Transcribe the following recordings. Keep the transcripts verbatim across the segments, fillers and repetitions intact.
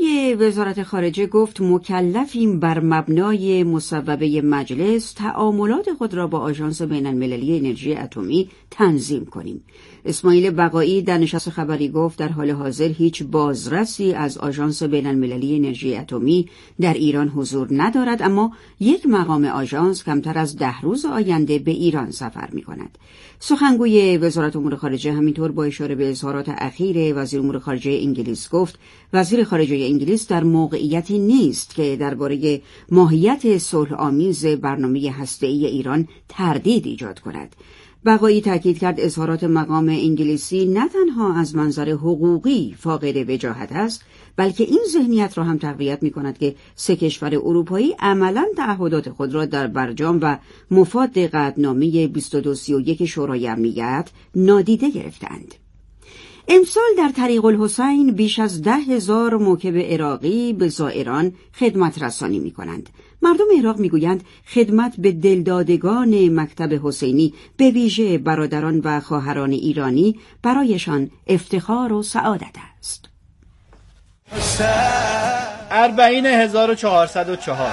سخنگوی وزارت خارجه گفت مکلفیم بر مبنای مصوبه مجلس تعاملات خود را با آژانس بین‌المللی انرژی اتمی تنظیم کنیم. اسماعیل بقایی در نشست خبری گفت در حال حاضر هیچ بازرسی از آژانس بین‌المللی انرژی اتمی در ایران حضور ندارد، اما یک مقام آژانس کمتر از ده روز آینده به ایران سفر می‌کند. سخنگوی وزارت امور خارجه همینطور با اشاره به اظهارات اخیر وزیر امور خارجه انگلیس گفت وزیر خارجه انگلیس در موقعیتی نیست که درباره ماهیت صلح‌آمیز برنامه هسته‌ای ایران تردید ایجاد کند. بقایی تاکید کرد اظهارات مقام انگلیسی نه تنها از منظر حقوقی فاقد وجاهت است، بلکه این ذهنیت را هم تقویت می‌کند که سه کشور اروپایی عملاً تعهدات خود را در برجام و مفاد قطعنامه بیست و دو سی و یک شورای امنیت نادیده گرفتند. امسال در طریق الحسین بیش از ده هزار موکب عراقی به زائران خدمت رسانی می کنند. مردم عراق می گویند خدمت به دلدادگان مکتب حسینی به ویژه برادران و خواهران ایرانی برایشان افتخار و سعادت است. اربعین هزار و چهارصد و چهار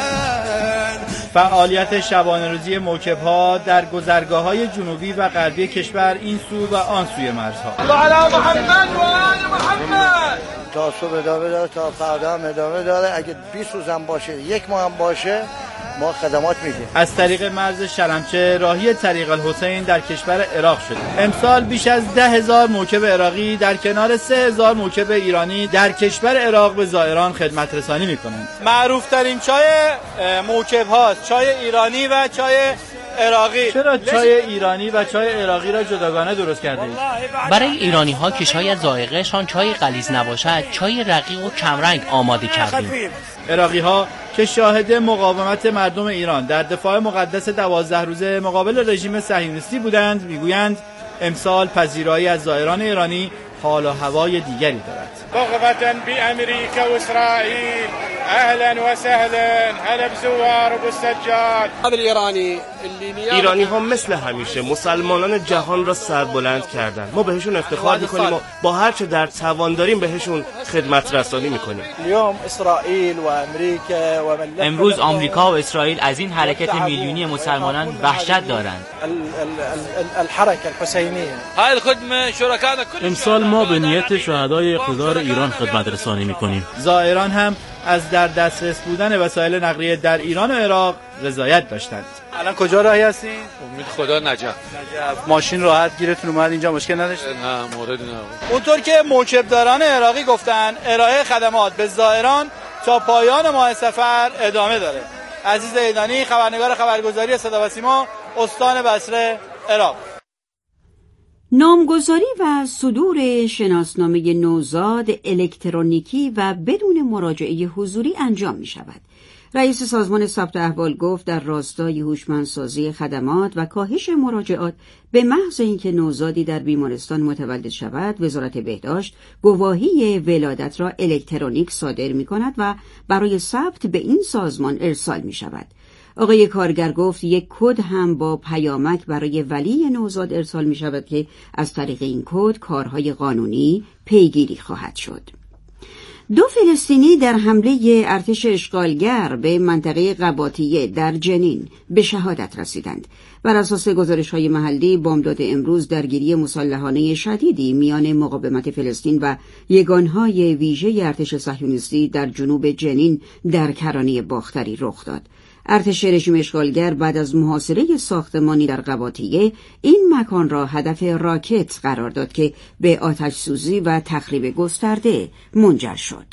فعالیت شبانه روزی موکب‌ها در گذرگاه‌های جنوبی و غربی کشور این سو و آن سوی مرزها. الله علی محمد و آل محمد. تا صبح ادامه داره، تا فردا هم ادامه داره. اگه بیست روز هم باشه، یک ماه هم باشه، ما خدمات میدیم. از طریق مرز شلمچه راهی طریق الحسین در کشور عراق شد. امسال بیش از ده هزار موکب عراقی در کنار سه هزار موکب ایرانی در کشور عراق به زائران خدمت رسانی میکنند. معروف ترین چای موکب هاست، چای ایرانی و چای عراقی. چرا چای ایرانی و چای عراقی را جداگانه درست کرده اید؟ برای ایرانی ها که شاید ذائقه‌شان چای غلیظ نباشد، چای رقیق و کمرنگ آماده کردیم. عراقی ها که شاهد مقاومت مردم ایران در دفاع مقدس دوازده روزه مقابل رژیم صهیونیستی بودند، میگویند امسال پذیرایی از زائران ایرانی حال و هوای دیگری دارد. بغضة بأمریکا و اسرائیل، اهلا و سهلا، هلا بزوار و بالسجاد. ایرانی ها مثل همیشه مسلمانان جهان را سربلند کردند. ما بهشون افتخار میکنیم و با هر چه در توان داریم بهشون خدمت رسانی میکنیم. امروز آمریکا و اسرائیل از این حرکت میلیونی مسلمانان وحشت دارند. امسال ما به نیت شهدای اقتدار ایران خدمت رسانی میکنیم. زائران هم از در دسترس بودن وسایل نقلیه در ایران و عراق رضایت داشتند. الان کجا راهی هستین؟ امید خدا نجف. نجف. ماشین راحت گیرتون اومد اینجا، مشکل نداشت؟ نه موردی نه. اونطور که موکبداران عراقی گفتن ارائه خدمات به زائران تا پایان ماه سفر ادامه داره. عزیز ایدانی، خبرنگار خبرگزاری صدا و سیما، استان بصره، عراق. نامگذاری و صدور شناسنامه نوزاد الکترونیکی و بدون مراجعه حضوری انجام می شود. رئیس سازمان ثبت احوال گفت در راستای هوشمندسازی خدمات و کاهش مراجعات به محض اینکه نوزادی در بیمارستان متولد شود، وزارت بهداشت گواهی ولادت را الکترونیک صادر می کند و برای ثبت به این سازمان ارسال می شود. آقای کارگر گفت یک کد هم با پیامک برای ولی نوزاد ارسال می شود که از طریق این کد کارهای قانونی پیگیری خواهد شد. دو فلسطینی در حمله ارتش اشغالگر به منطقه قباطیه در جنین به شهادت رسیدند. بر اساس گزارش‌های محلی، بامداد امروز درگیری مسلحانه شدیدی میان مقاومت فلسطین و یگانهای ویژه ارتش صهیونیستی در جنوب جنین در کرانه باختری رخ داد. ارتش رژیم اشغالگر بعد از محاصره ساختمانی در قباطیه این مکان را هدف راکت قرار داد که به آتش‌سوزی و تخریب گسترده منجر شد.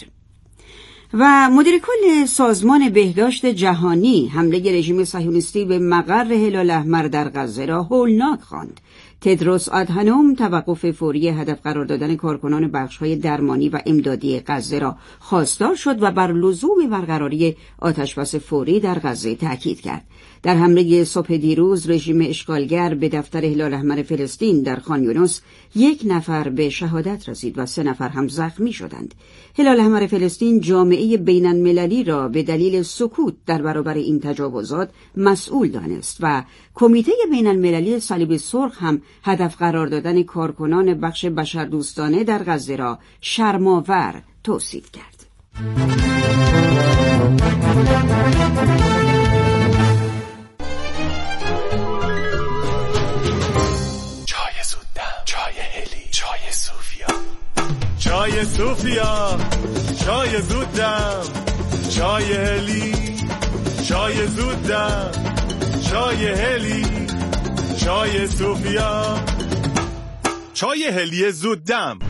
و مدیر کل سازمان بهداشت جهانی حمله رژیم صهیونیستی به مقر هلال احمر در غزه را هولناک خواند. تدروس آدهانوم توقف فوری هدف قرار دادن کارکنان بخش‌های درمانی و امدادی غزه را خواستار شد و بر لزوم برقراری آتشبس فوری در غزه تاکید کرد. در حمله صبح دیروز رژیم اشغالگر به دفتر هلال احمر فلسطین در خان یونس یک نفر به شهادت رسید و سه نفر هم زخمی شدند. هلال احمر فلسطین جامعه بین‌المللی را به دلیل سکوت در برابر این تجاوزات مسئول دانست و کمیته بین‌المللی صلیب سرخ هم هدف قرار دادن کارکنان بخش بشردوستانه در غزه را شرم‌آور توصیف کرد. چای زودم، چای هلی، چای صوفیا. چای صوفیا، چای زودم، چای هلی، چای زودم، چای هلی، چای صوفیا. چای هلی زودم.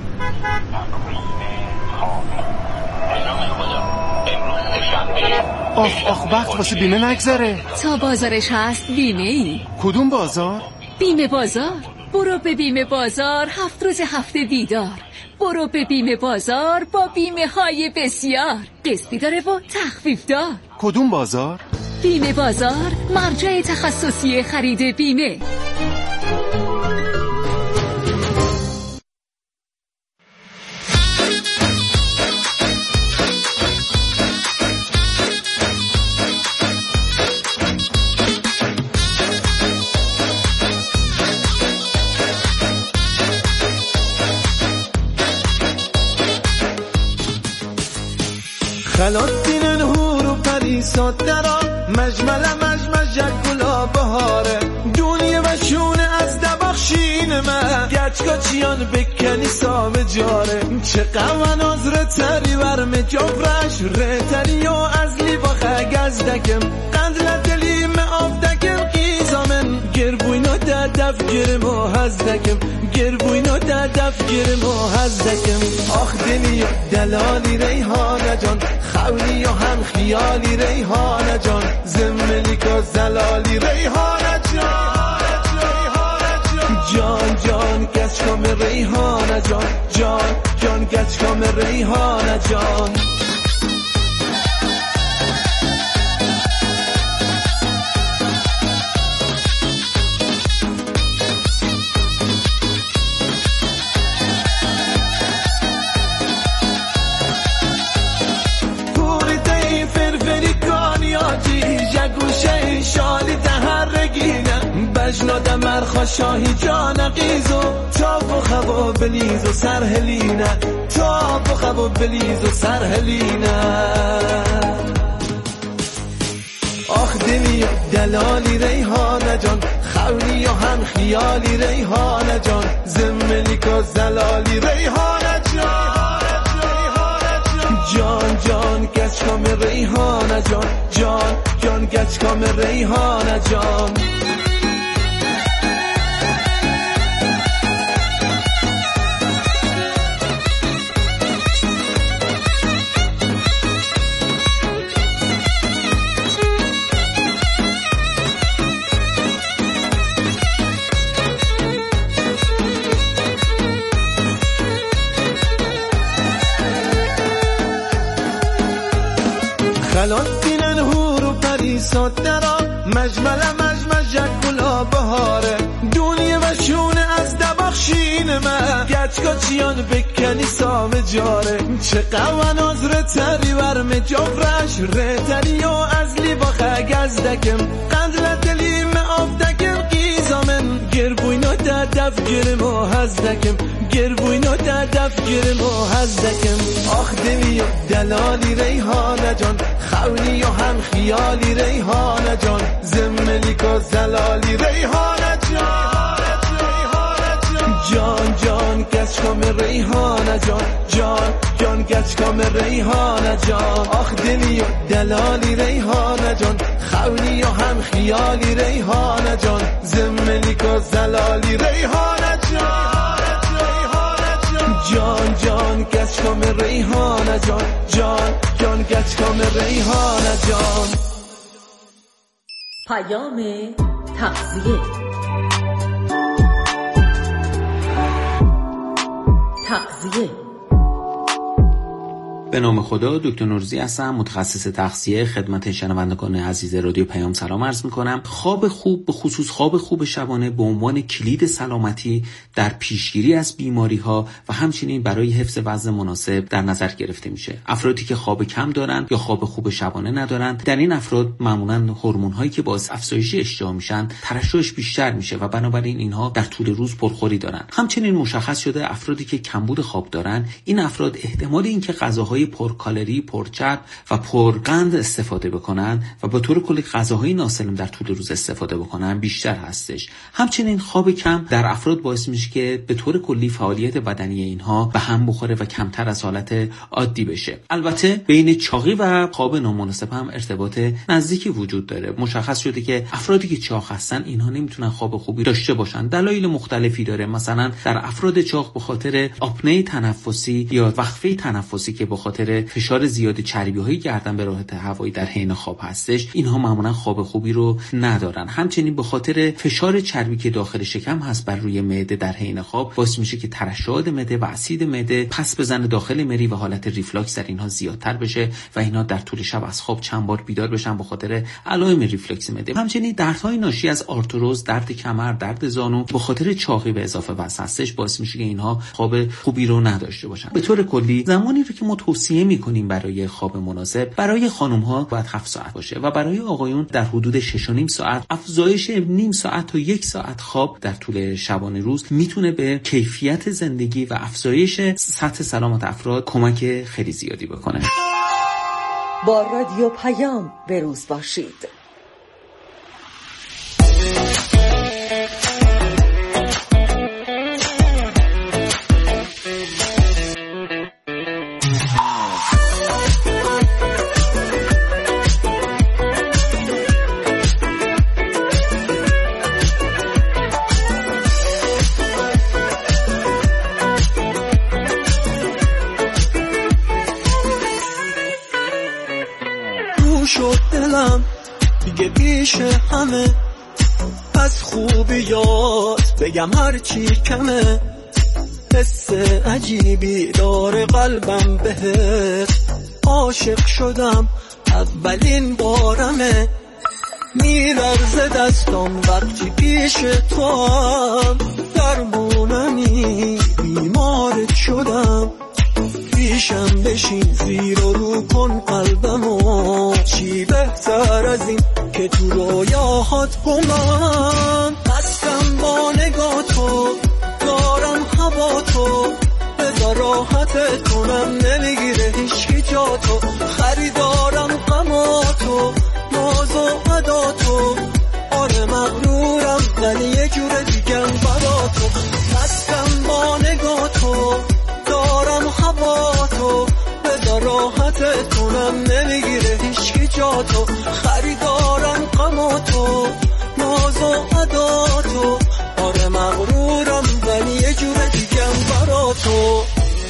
آخ آخ وقت واسه بیمه نگذره. تا بازارش هست بیمه ای. کدوم بازار؟ بیمه بازار. برو به بیمه بازار، هفت روز هفته دیدار. برو به بیمه بازار با بیمه های بسیار. قسطی داره و تخفیف دار. کدوم بازار؟ بیمه بازار، مرجع تخصصی خرید بیمه. خلات دینن هور و پریسات درا مجمل مجمج گلا بهاره دونیه و شونه از دبخشین من گچگا چیان بکنی سام جاره چه قوان از رتری ورم جفرش رتری و از لی بخه گزدکم قندل دلیم آف دکم قیزامن گربوینا در دف گرم و هزدکم گربوینا در دف گرم و هزدکم آخ دلی دلالی ریحانه جان خولی و هم خیالی ریحانه جان زملی که زلالی ریحانه جان جان جان گچکام ریحانه جان جان جان گچکام ریحانه جان بجناد مرخا شاهی جان قیزو تاب و خوا بلیز و سرهلینه تاب و خوا بلیز و سرهلینه آخ دلی دلالی ریحانه جان خولی و هم خیالی ریحانه جان زملی که زلالی ریحانه جان جان جان گچکام ریحانه جان جان جان گچکام ریحانه جان خلات دینن هور و پریسات درا مجمل مجمج گلا بهاره دونیه و شونه از دبخشین من گچگا چیان بکنی سام جاره چه قوان از رتری ورم جفرش رتری و از لی بخه گزدکم قندل دلیم آف دکم قیزامن گربوینا در دف گرم و هزدکم گربوینا در دف گرم و هزدکم آخ دلی دلالی ریحانه جان خولی و هم خیالی ریحانه جان زملی که زلالی ریحانه جان جان جان گچکام ریحانه جان جان جان گچکام ریحانه جان آخ دلی و دلالی ریحانه جان خولی و هم خیالی ریحانه جان زملی که زلالی ریحانه جان جان جان گچکام ریحانه جان جان جان گچکام ریحانه جان پیام تغذیه تغذیه به نام خدا، دکتر نوروزی هستم، متخصص تغذیه. خدمت شنوندگان عزیز رادیو پیام سلام عرض می‌کنم. خواب خوب، به خصوص خواب خوب شبانه، به عنوان کلید سلامتی در پیشگیری از بیماری‌ها و همچنین برای حفظ وزن مناسب در نظر گرفته میشه. افرادی که خواب کم دارن یا خواب خوب شبانه ندارن، در این افراد معمولاً هورمون‌هایی که باعث افزایش اشتها میشن، ترشحش بیشتر میشه و بنابراین اینها در طول روز پرخوری دارن. همچنین مشخص شده افرادی که کمبود خواب دارن، این افراد احتمال اینکه غذاهای غذاهای پرکالری، پرچرب و پرقند استفاده بکنن و به طور کلی غذاهای ناسالم در طول روز استفاده بکنن بیشتر هستش. همچنین خواب کم در افراد باعث میشه که به طور کلی فعالیت بدنی اینها به هم بخوره و کمتر از حالت عادی بشه. البته بین چاقی و خواب نامناسب هم ارتباط نزدیکی وجود داره. مشخص شده که افرادی که چاق هستن اینها نمیتونن خواب خوبی داشته باشن. دلایل مختلفی داره. مثلا در افراد چاق به خاطر آپنه تنفسی یا وقفه تنفسی که به خاطر فشار زیاد چربی‌های گردن به راه هوایی در حین خواب هستش، اینها معمولا خواب خوبی رو ندارن. همچنین به خاطر فشار چربی که داخل شکم هست بر روی معده در حین خواب باعث میشه که ترشحات معده و اسید معده پس بزنه داخل مری و حالت ریفلاکس در اینها زیادتر بشه و اینا در طول شب از خواب چند بار بیدار بشن به خاطر علائم ریفلاکس معده. همچنین دردهای ناشی از آرتروز، درد کمر، درد زانو به خاطر چاقی و اضافه وزن هستش باعث میشه که اینها خواب خوبی رو نداشته باشن. به طور کلی زمانی رو که ما توصیه میکنیم برای خواب مناسب برای خانم ها باید هفت ساعت باشه و برای آقایون در حدود شش و نیم ساعت. افزایش نیم ساعت تا یک ساعت خواب در طول شبانه روز میتونه به کیفیت زندگی و افزایش سطح سلامت افراد کمک خیلی زیادی بکنه. با رادیو پیام به روز باشید. شد دلم دیگه بیش همه از خوبیات بگم هرچی کمه، حس عجیبی داره قلبم بهت، عاشق شدم اولین بارمه، میلرزه دستم وقتی پیش تو هم، درمونمی بیمارت شدم، پیشم بشین زیر و رو کن قلبمو، چی بهتر از این که تو رویاهات گمم، مستم با نگاه تو دارم هوا تو، بذار راحتت کنم نمیگیره هیچکی جا تو، خریدارم غما تو ناز و ادا تو، آره مغرورم ولی یه جور دیگم برا تو، مستم با نگاه تو دارم هوا تو، بذار راحتت کنم نمیگیره هیچکی جا تو، خریدارم غما تو ناز و ادا تو، آره مغرورم ولی یه جور دیگم برا تو.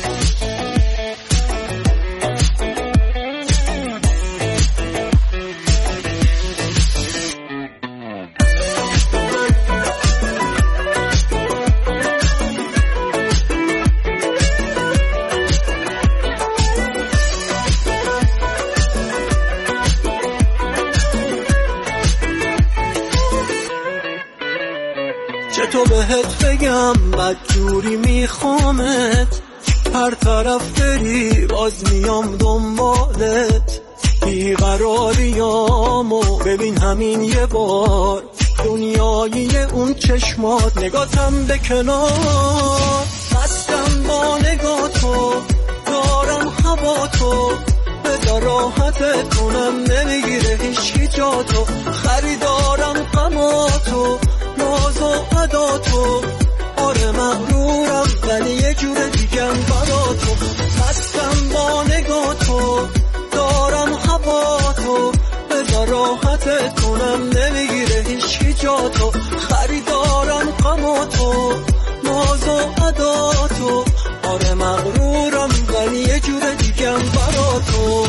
تو بهت بگم بدجوری میخوامت، هر طرف بری باز میام دنبالت، بیقراریامو ببین همین یه بار، دنیایی اون چشمات نگاتم به کنار، مستم با نگاه تو دارم هوا تو، بذار راحتت کنم نمیگیره هیچکی جا تو، خریدارم غما تو ناز و ادا تو، آره مغرورم ولی یه جور دیگم برا تو، مستم با نگاه تو دارم هوا تو، بذار راحتت کنم نمیگیره هیچکی جا تو، خریدارم غما تو ناز و ادا تو، آره مغرورم ولی یه جور دیگم برا تو.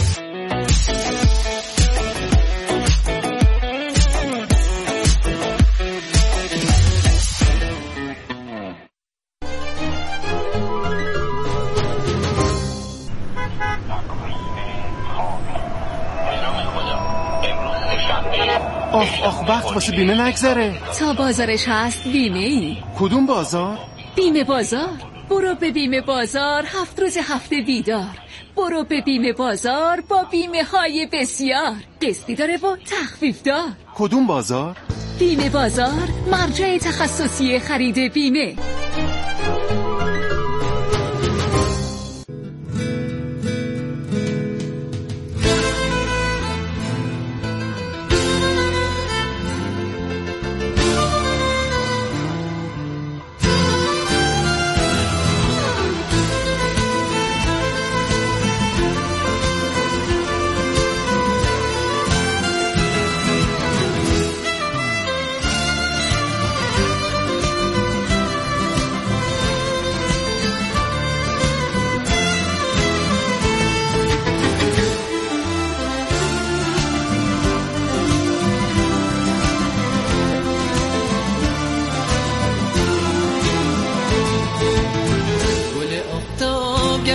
آخ آخ وقت واسه بیمه نگذره. تا بازارش هست بیمه ای. کدوم بازار؟ بیمه بازار. برو به بیمه بازار، هفت روز هفته دیدار. برو به بیمه بازار با بیمه های بسیار، قسطی داره و تخفیف دار. کدوم بازار؟ بیمه بازار، مرجع تخصصی خرید بیمه.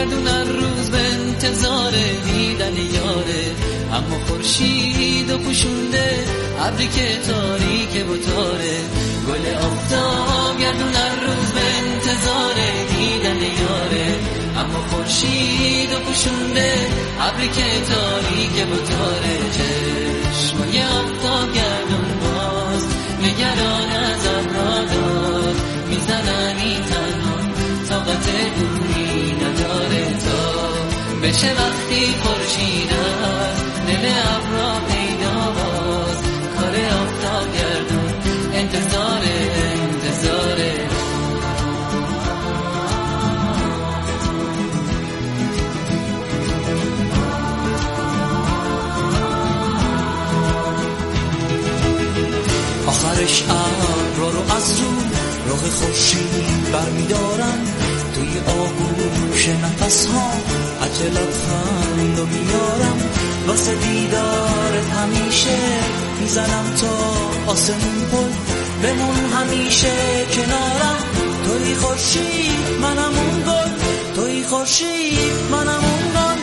گردونن روز به انتظار دیدن یاره، اما خورشید و پوشونده ابری که تاریک و تاره. گل آفتاب گردونن روز به انتظار دیدن یاره، اما خورشید و پوشونده ابری که تاریک و تاره. چشمای آفتاب گردون باز نگران از ابرها داد، میزنن این تنها طاقت دوری نداره تا بشه وقتی خورشید از دل ابرها پیدا باز. کار آفتاب گردون انتظار انتظاره. آخرش ابرها رو از رو راه خورشید برمیدارم، توی آغوش نفس ها عجله لبخند رو میارم. واسه دیدارت همیشه میزنم تا آسمون پل، بمون همیشه کنارم. توی خورشید منم اون گل، توی خورشید منم اون گل.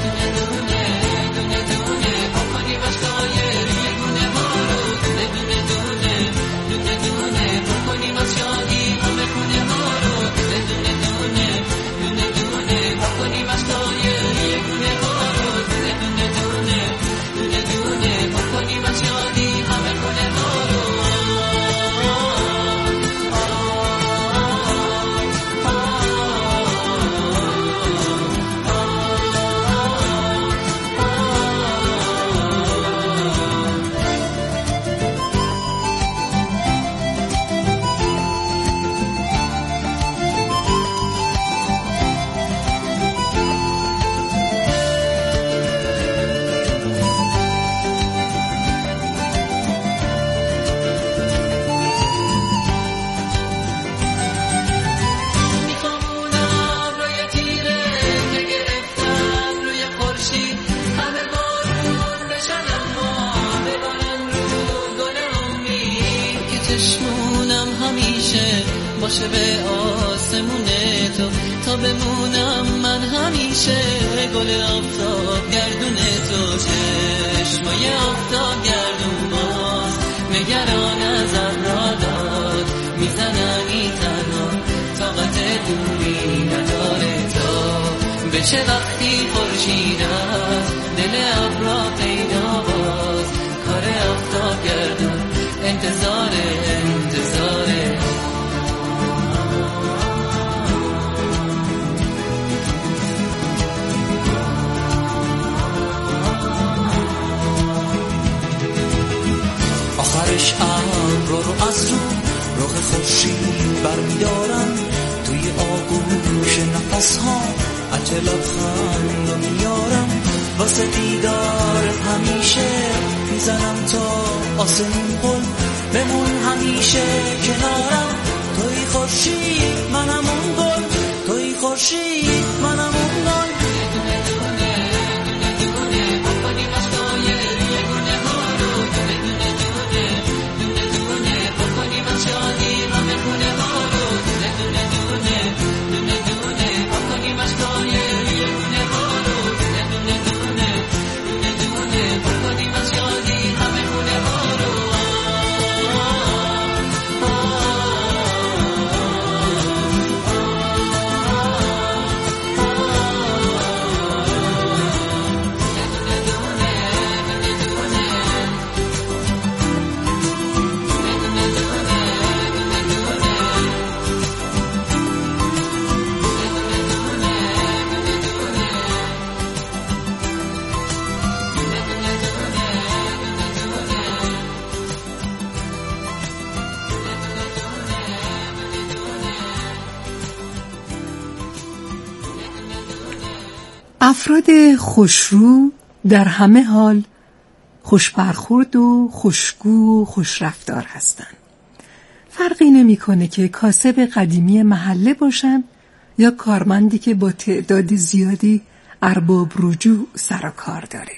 چشمونم همیشه باشه به آسمون تو، تا بمونم من همیشه گل آفتاب گردون تو. چشمای آفتاب گردون باز نگران از ابرها داد، میزنن این تنها طاقت دوری نداره تا بشه وقتی خورشید از دل ابرها پیدا باز. کار آفتاب گردون انتظاره انتظاره. آخرش ابرها رو از رو راه خورشید برمیدارم، توی آغوش نفس ها عجله لبخند رو میارم. واسه دیدارت همیشه میزنم تا آسمون پل، بمون همیشه کنارم. توی خورشید منم اون گل، توی خورشید منم اون گل. افراد خوشرو در همه حال خوش برخورد و خوشگو و خوش رفتار هستند. فرقی نمی‌کنه که کاسب قدیمی محله باشن یا کارمندی که با تعداد زیادی ارباب رجوع سر و کار داره.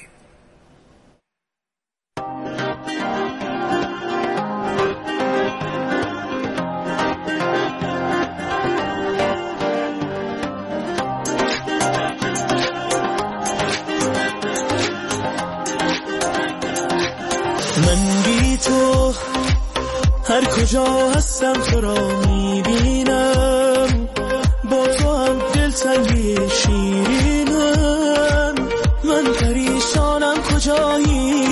هر کجا هستم تو را میبینم، با تو هم دلتنگی شیرینم. من پریشانم کجایی،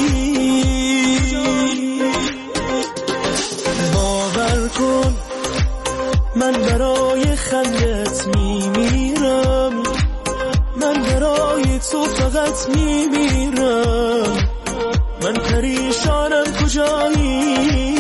باور کن من برای خندت میمیرم، من برای تو فقط میمیرم. من پریشانم کجایی،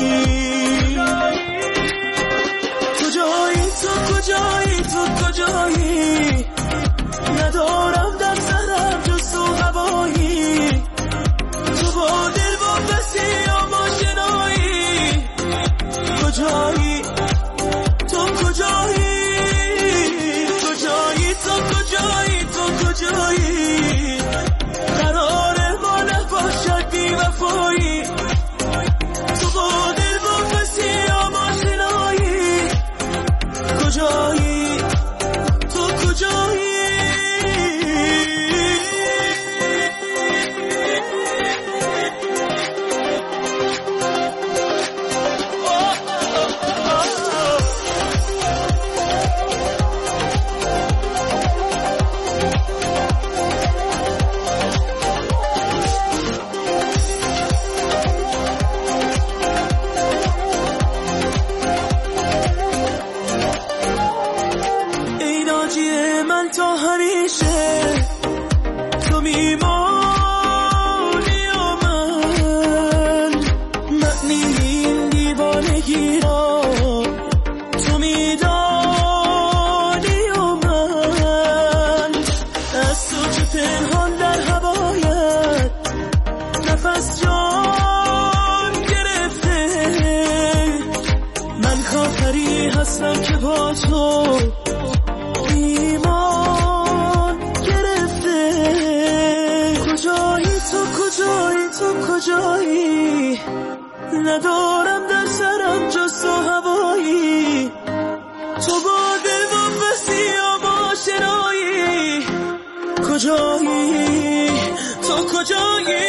کجایی تو کجایی تو کجایی، ندارم در سرم جز تو هوایی، تو با دل با بسیار آشنایی. کجایی تو کجایی، کجایی تو کجایی تو کجایی، قرار ما نباشد بی وفایی، تو با دل با بسیار آشنایی. کجایی تو کجایی. ندارم در سرم جز تو هوایی، تو با دل و بسیار آشنایی. کجایی تو کجایی،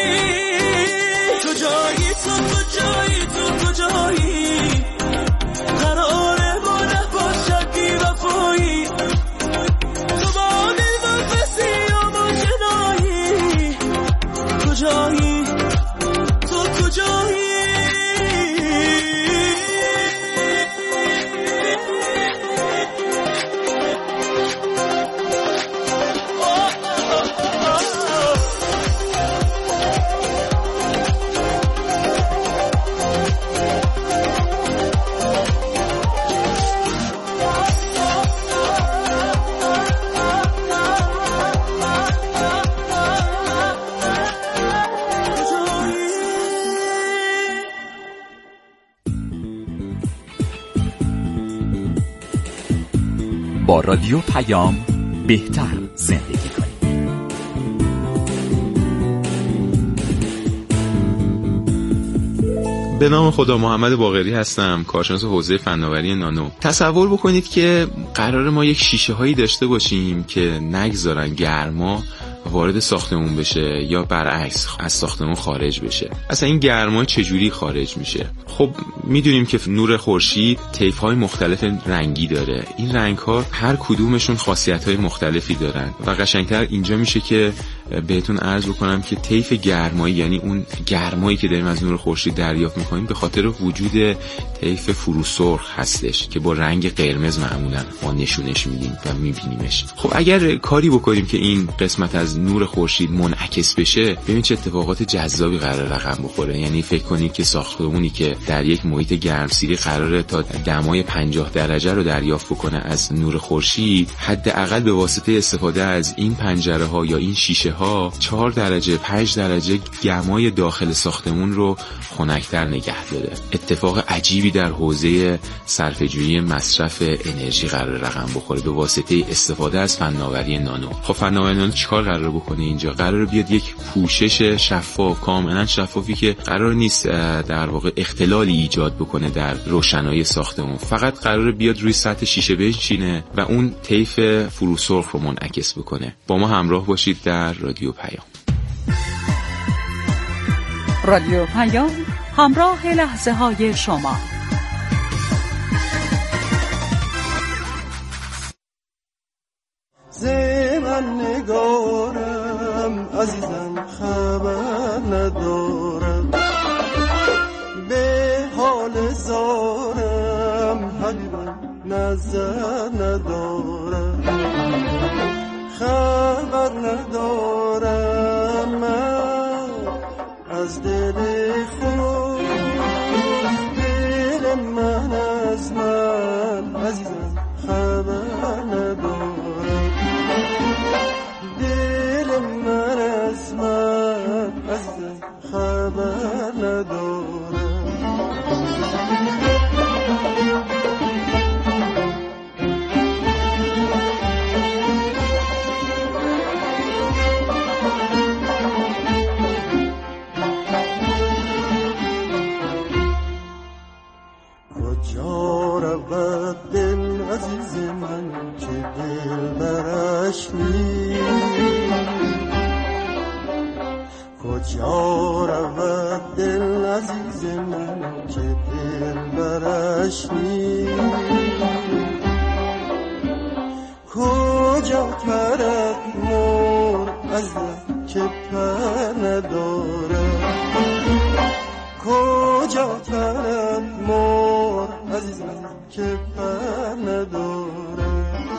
کجایی تو کجایی تو کجایی، قرار ما نباشد بی وفایی، تو با دل و بسیار آشنایی. کجایی تو کجایی. با رادیو پیام بهتر زندگی کنید. به نام خدا، محمد باقری هستم، کارشناس حوزه فناوری نانو. تصور بکنید که قرار ما یک شیشه هایی داشته باشیم که نگذارن گرما وارد ساختمون بشه یا برعکس از ساختمون خارج بشه. اصلا این گرما چجوری خارج میشه؟ خب میدونیم که نور خورشید طیف‌های مختلف رنگی داره. این رنگ‌ها هر کدومشون خاصیت‌های مختلفی دارن و قشنگتر اینجا میشه که بهتون عرض بکنم که طیف گرمایی، یعنی اون گرمایی که داریم از نور خورشید دریافت می‌کنیم، به خاطر وجود طیف فروسرخ هستش که با رنگ قرمز معمولا ما نشونش میدیم و میبینیمش. خب اگر کاری بکنیم که این قسمت از نور خورشید منعکس بشه، ببین چه اتفاقات جذابی قرار رقم بخوره. یعنی فکر کنید که ساختمونی که در یک محیط گرمسیری قراره تا دمای پنجاه درجه رو دریافت بکنه از نور خورشید، حداقل به واسطه استفاده از این پنجره ها یا این شیشه ها چهار درجه پنج درجه گرمای داخل ساختمون رو خنک‌تر نگه داره. اتفاق عجیبی در حوزه صرفه‌جویی مصرف انرژی قرار رقم بخوره به واسطه استفاده از فناوری نانو. خب فناوری نانو چیکار قراره بکنه اینجا؟ قراره بیاد یک پوشش شفاف، کاملا شفافی که قرار نیست در واقع اختلالی ایجاد بکنه در روشنایی ساختمون، فقط قراره بیاد روی سطح شیشه بنشینه و اون طیف فروسرخ رو منعکس بکنه. با ما همراه باشید در رادیو پیام. رادیو پیام، همراه لحظه های شما. من نگارم عزیزم خبر ندارم، به حال زارم حبیبم نظر ندارم، خبر ندارم من از دل خود، دل من از من عزیزم خبر ندارم، دل من از من عزیزم خبر ندارم. کجا رود دل عزیز من که دل برش نیست، کجا رود دل عزیز من که دل برش نیست، کجا پرد مور عزیزم که پر ندارد، کجا پرد مور عزیزم که پر نداره.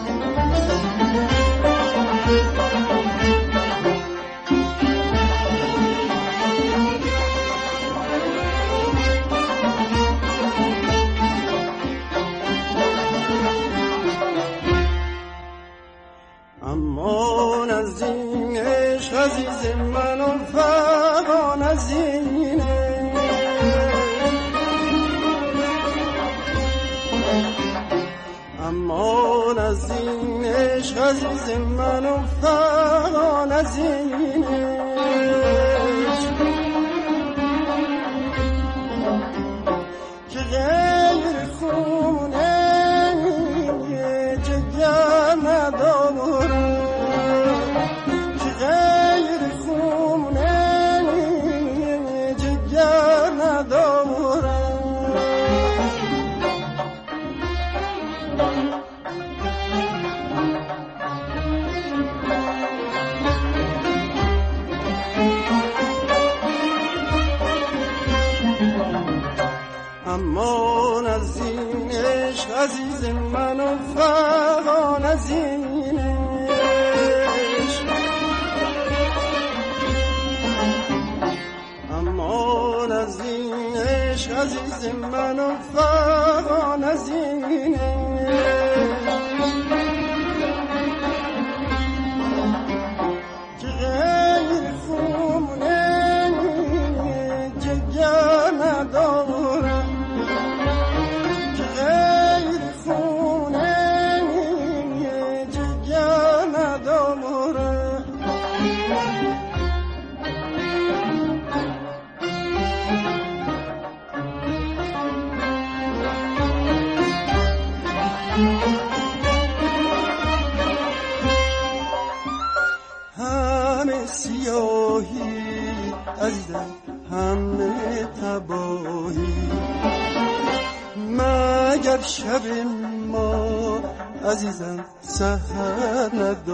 اما از این عشق عزیز من و فغان از اینه، اما از این عشق عزیز من و فغان از این عشق که غیر خونه جگر ندارم، که غیر خونه جگر ندارم. اما از این عشق عزیز من و فغان از این عشق، اما از این عشق عزیز من و فغان از این عشق که غیر خونه جگر ندارم، همه سیاهی عزیزم همه تباهی، مگر شب ما عزیزم سحر ندارد.